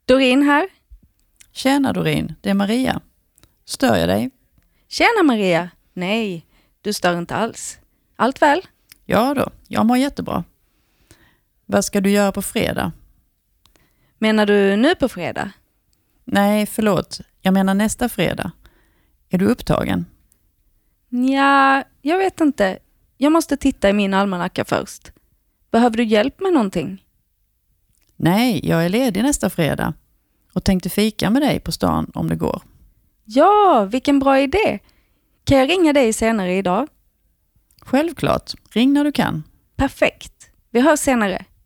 Doreen här. Tjena Doreen, det är Maria. Stör jag dig? Tjena Maria. Nej, du stör inte alls. Allt väl? Ja då, jag mår jättebra. Vad ska du göra på fredag? Menar du nu på fredag? Nej, förlåt. Jag menar nästa fredag. Är du upptagen? Ja, jag vet inte. Jag måste titta i min almanacka först. Behöver du hjälp med någonting? Nej, jag är ledig nästa fredag. Och tänkte fika med dig på stan om det går. Ja, vilken bra idé. Kan jag ringa dig senare idag? Självklart, ring när du kan. Perfekt. Vi hörs senare.